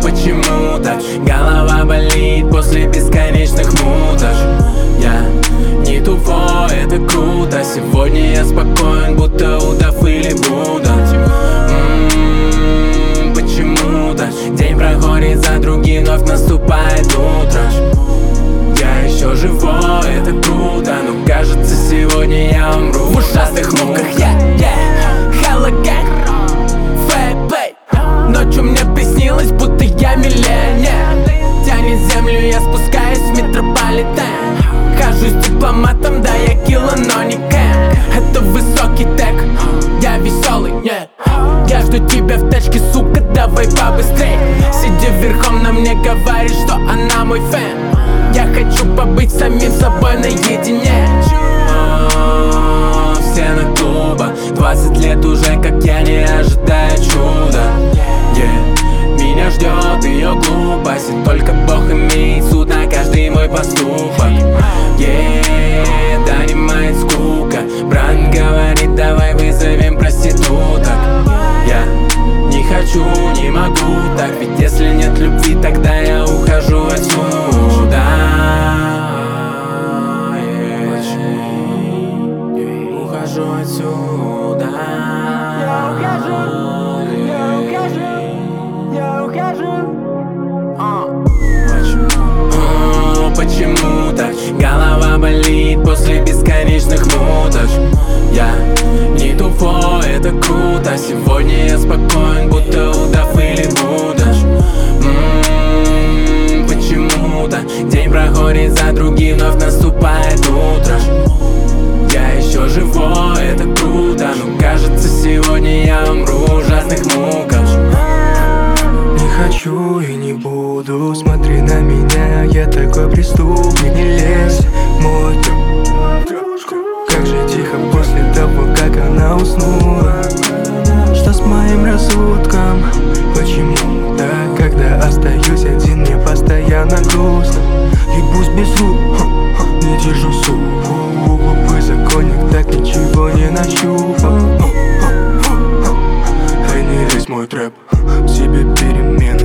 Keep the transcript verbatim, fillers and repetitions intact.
почему так? Голова болит после бесконечных мутаж. Я не тупой, это круто. Сегодня я спокоен, будто удав или Будда. М-м-м, Почему-то день проходит за другим, вновь наступает утро. Я еще живой, это круто, но кажется, сегодня я умру в ужасных муках. Я, я, Hello Gang, Fake Play. Ночью мне приснилось, будто я миллионер. Тянет землю, я спускаюсь в метрополитен. Кажусь дипломатом, да я кило, но не кэм. Это высокий тег, я веселый, нет. Я жду тебя в тачке, сука, давай побыстрей. Сидя верхом, на мне говорит, что она мой фэн. Я хочу побыть самим собой наедине. О, все на клуба, двадцать лет уже, как я не ожидаю чуда. Yeah. Меня ждет ее глупость, и только Бог имеет суд на каждый мой поступок. Yeah, донимает скука. Брат говорит, давай вызовем проституток. Я не хочу, не могу так, ведь если нет любви, тогда я ухожу отсюда. Yeah. Ухожу отсюда. Я ухожу, я ухожу, я ухожу. Почему? Почему-то голова болит после бесконечных мутаж. Я не тупой, это круто. Сегодня я спокоен, будто удав или Будда. М-м-м, Почему-то день проходит за другим, вновь наступает утро. Я еще живой, это круто, но кажется, сегодня я умру в ужасных муках. Не хочу и не буду, смотри на меня, я такой преступник. Не лезь в мой друг. Как же тихо после того, как она уснула. Что с моим рассудком? Почему так, когда остаюсь один, мне постоянно грустно. Ебусь без рук, не держу сумку. Законник так ничего не нащупал. Эй, не лезь в мой трэп, в себе перемен.